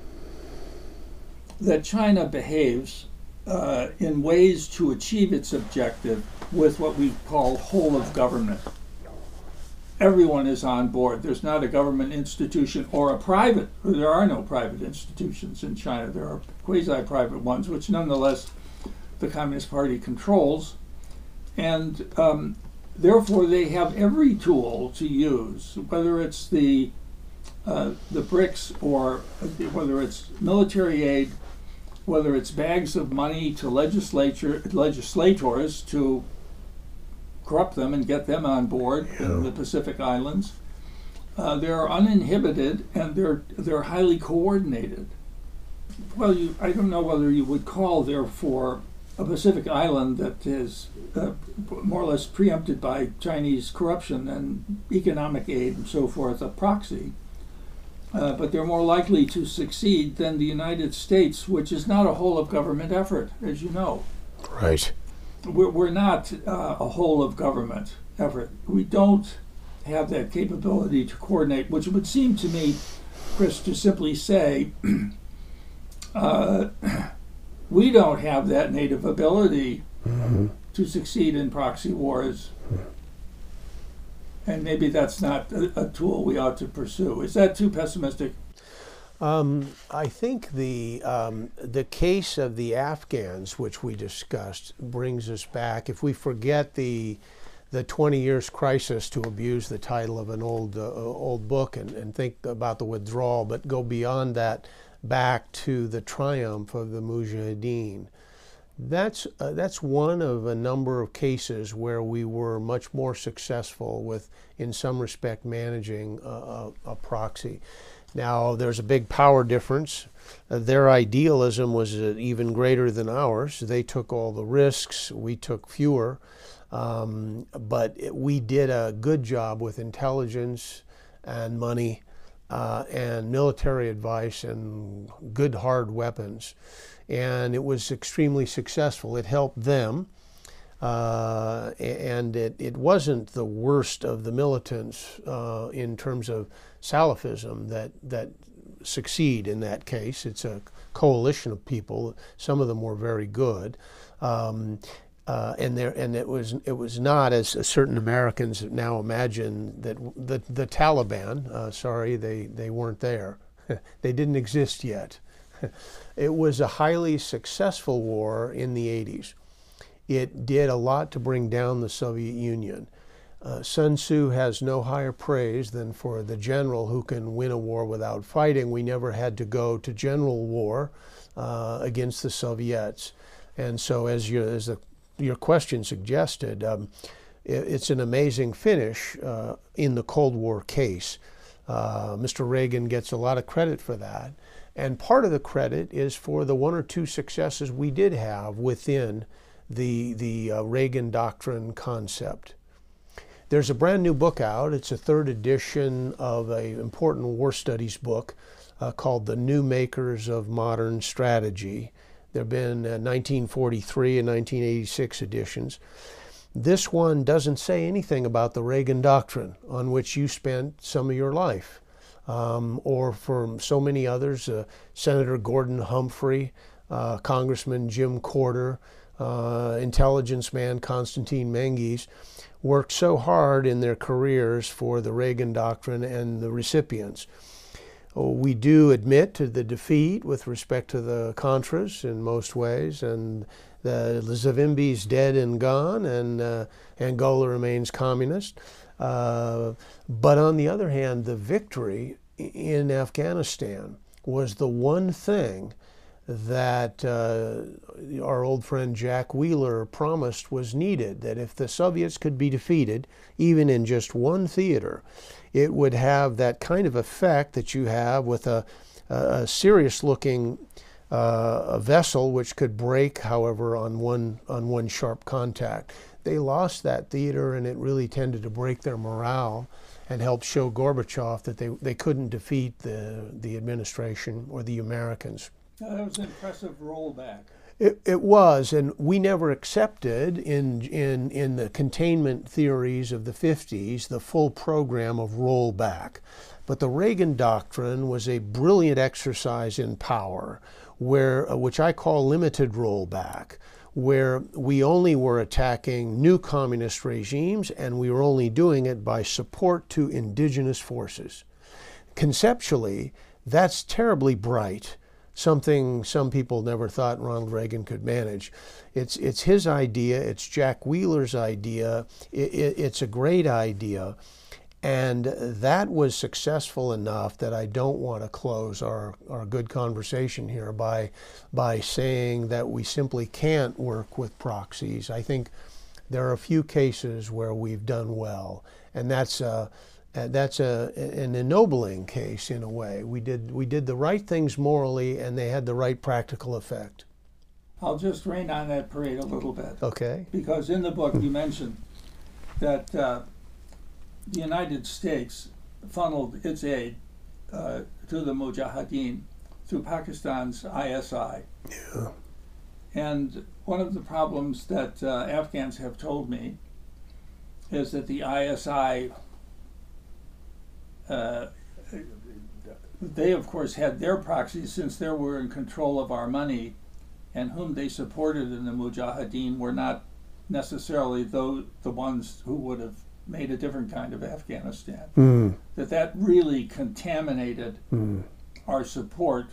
that China behaves uh, in ways to achieve its objective with what we call whole of government. Everyone is on board. There's not a government institution or a private, there are no private institutions in China. There are quasi-private ones, which nonetheless the Communist Party controls. And um, therefore they have every tool to use, whether it's the uh, the BRICS or whether it's military aid, whether it's bags of money to legislature legislators to corrupt them and get them on board in the Pacific Islands. Uh, they're uninhibited and they're they're highly coordinated. Well, you, I don't know whether you would call, therefore, a Pacific island that is uh, more or less preempted by Chinese corruption and economic aid and so forth a proxy. Uh, but they're more likely to succeed than the United States, which is not a whole of government effort, as you know. Right. We're, we're not uh, a whole of government effort. We don't have that capability to coordinate, which would seem to me, Chris, to simply say, uh, we don't have that native ability mm-hmm. to succeed in proxy wars. And maybe that's not a, a tool we ought to pursue. Is that too pessimistic? Um, I think the um, the case of the Afghans, which we discussed, brings us back. If we forget the the twenty years crisis, to abuse the title of an old uh, old book, and, and think about the withdrawal, but go beyond that, back to the triumph of the Mujahideen. That's uh, that's one of a number of cases where we were much more successful with, in some respect, managing a, a, a proxy. Now, there's a big power difference. Uh, their idealism was uh, even greater than ours. They took all the risks. We took fewer. Um, but it, we did a good job with intelligence and money uh, and military advice and good hard weapons. And it was extremely successful. It helped them. Uh, and it, it wasn't the worst of the militants uh, in terms of Salafism that, that succeed in that case. It's a coalition of people. Some of them were very good. Um, uh, and there, and it was it was not, as certain Americans now imagine, that the, the Taliban, uh, sorry, they, they weren't there. They didn't exist yet. It was a highly successful war in the eighties. It did a lot to bring down the Soviet Union. Uh, Sun Tzu has no higher praise than for the general who can win a war without fighting. We never had to go to general war uh, against the Soviets. And so, as, you, as the, your question suggested, um, it, it's an amazing finish uh, in the Cold War case. Uh, Mister Reagan gets a lot of credit for that. And part of the credit is for the one or two successes we did have within the, the uh, Reagan doctrine concept. There's a brand new book out. It's a third edition of an important war studies book uh, called The New Makers of Modern Strategy. There have been uh, nineteen forty-three and nineteen eighty-six editions. This one doesn't say anything about the Reagan doctrine, on which you spent some of your life. Um, or for so many others, uh, Senator Gordon Humphrey, uh, Congressman Jim Corder, uh, intelligence man Konstantin Mengies, worked so hard in their careers for the Reagan doctrine and the recipients. Oh, we do admit to the defeat with respect to the Contras in most ways, and the Savimbi's dead and gone, and uh, Angola remains communist. Uh, but on the other hand, the victory in Afghanistan was the one thing that uh, our old friend Jack Wheeler promised was needed, that if the Soviets could be defeated, even in just one theater, it would have that kind of effect that you have with a, a serious-looking uh, a vessel which could break, however, on one, on one sharp contact. They lost that theater, and it really tended to break their morale and help show Gorbachev that they, they couldn't defeat the, the administration or the Americans. That was an impressive rollback. It, it was, and we never accepted in, in, in the containment theories of the fifties the full program of rollback. But the Reagan doctrine was a brilliant exercise in power, where, uh, which I call limited rollback, where we only were attacking new communist regimes, and we were only doing it by support to indigenous forces. Conceptually, that's terribly bright, something some people never thought Ronald Reagan could manage. It's, it's his idea, it's Jack Wheeler's idea, it, it, it's a great idea, and that was successful enough that I don't want to close our, our good conversation here by, by saying that we simply can't work with proxies. I think there are a few cases where we've done well, and that's uh, uh, that's a, an ennobling case in a way. We did we did the right things morally, and they had the right practical effect. I'll just rain on that parade a little bit. Okay. Because in the book you mentioned that uh, the United States funneled its aid uh, to the Mujahideen through Pakistan's I S I. Yeah. And one of the problems that uh, Afghans have told me is that the I S I, uh, they of course had their proxies since they were in control of our money, and whom they supported in the Mujahideen were not necessarily those, the ones who would have made a different kind of Afghanistan. Mm. That that really contaminated Mm. our support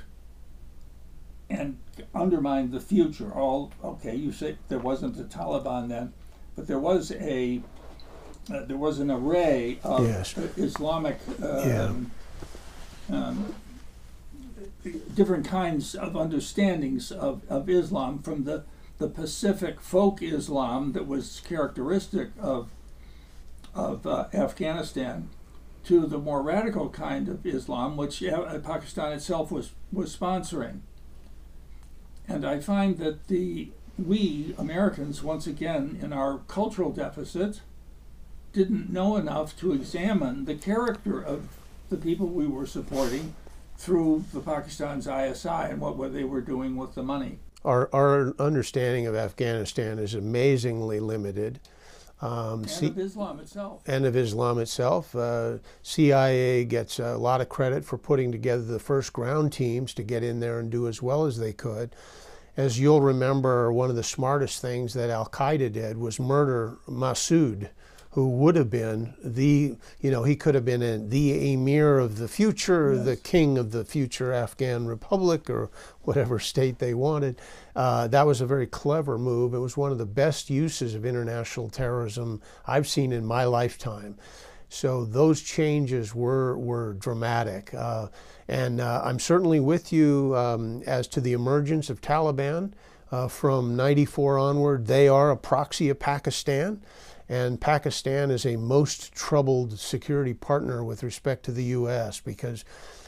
and undermined the future. All okay, you say there wasn't the Taliban then, but there was a uh, there was an array of Yes. Islamic uh, Yeah. um, um, different kinds of understandings of, of Islam, from the, the Pacific folk Islam that was characteristic of of uh, Afghanistan, to the more radical kind of Islam, which uh, Pakistan itself was, was sponsoring. And I find that the we Americans, once again, in our cultural deficit, didn't know enough to examine the character of the people we were supporting through the Pakistan's I S I and what, what they were doing with the money. Our, our understanding of Afghanistan is amazingly limited. Um, And C- of Islam itself. and of Islam itself. Uh, C I A gets a lot of credit for putting together the first ground teams to get in there and do as well as they could. As you'll remember, one of the smartest things that Al-Qaeda did was murder Massoud, who would have been the, you know, he could have been a, the emir of the future, Yes. the king of the future Afghan Republic, or whatever state they wanted. Uh, that was a very clever move. It was one of the best uses of international terrorism I've seen in my lifetime. So those changes were, were dramatic. Uh, and uh, I'm certainly with you um, as to the emergence of Taliban. Uh, from ninety-four onward, they are a proxy of Pakistan. And Pakistan is a most troubled security partner with respect to the U S because,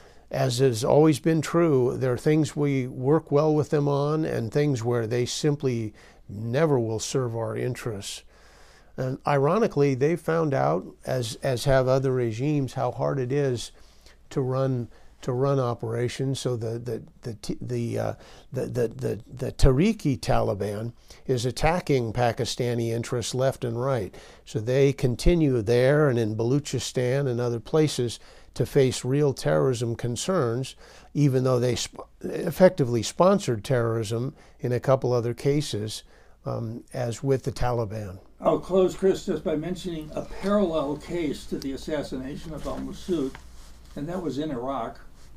as has always been true, there are things we work well with them on and things where they simply never will serve our interests. And ironically, they've found out, as, as have other regimes, how hard it is to run to run operations. So the the the the uh, the, the the the Tehrik-i Taliban is attacking Pakistani interests left and right. So they continue there and in Baluchistan and other places to face real terrorism concerns, even though they sp- effectively sponsored terrorism in a couple other cases, um, as with the Taliban. I'll close, Chris, just by mentioning a parallel case to the assassination of al-Massoud, and that was in Iraq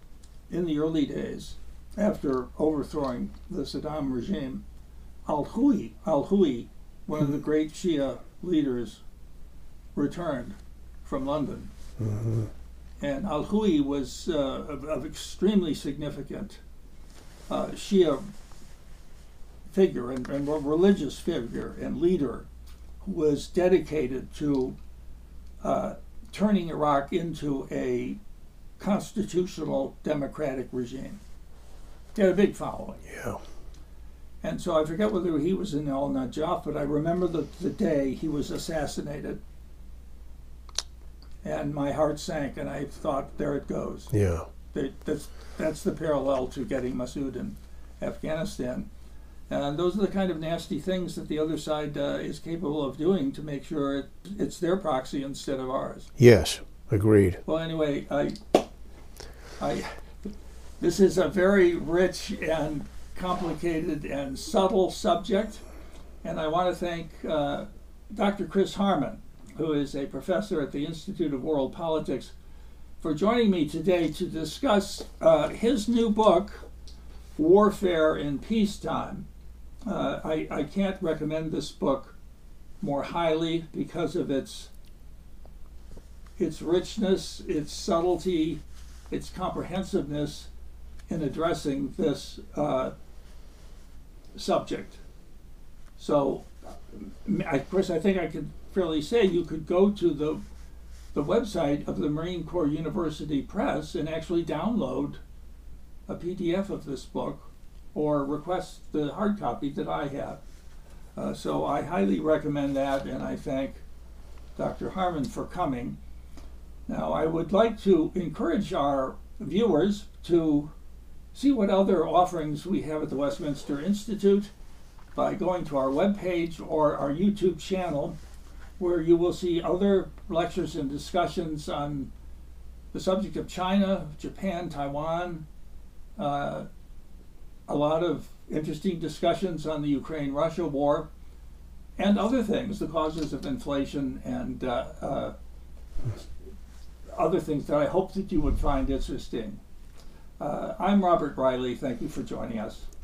in the early days after overthrowing the Saddam regime. Al-Houthi, Al-Houthi, one of the great Shia leaders, returned from London. Mm-hmm. And Al-Houthi was uh, of, of extremely significant uh, Shia figure and, and religious figure and leader who was dedicated to uh, turning Iraq into a constitutional democratic regime. He had a big following. Yeah. And so I forget whether he was in al-Najaf, but I remember the, the day he was assassinated. And my heart sank, and I thought, there it goes. Yeah. They, that's, that's the parallel to getting Massoud in Afghanistan. And those are the kind of nasty things that the other side uh, is capable of doing to make sure it, it's their proxy instead of ours. Yes. Agreed. Well, anyway, I, I, this is a very rich and complicated and subtle subject, and I want to thank uh, Doctor Chris Harman, who is a professor at the Institute of World Politics, for joining me today to discuss uh, his new book, Warfare in Peacetime. Uh, I, I can't recommend this book more highly because of its its richness, its subtlety, its comprehensiveness in addressing this uh, subject. So of course, I think I could fairly say you could go to the the website of the Marine Corps University Press and actually download a P D F of this book or request the hard copy that I have. Uh, so I highly recommend that, and I thank Doctor Harmon for coming. Now, I would like to encourage our viewers to see what other offerings we have at the Westminster Institute by going to our webpage or our YouTube channel, where you will see other lectures and discussions on the subject of China, Japan, Taiwan, uh, a lot of interesting discussions on the Ukraine-Russia war, and other things, the causes of inflation and uh, uh, other things that I hope that you would find interesting. Uh, I'm Robert Riley. Thank you for joining us.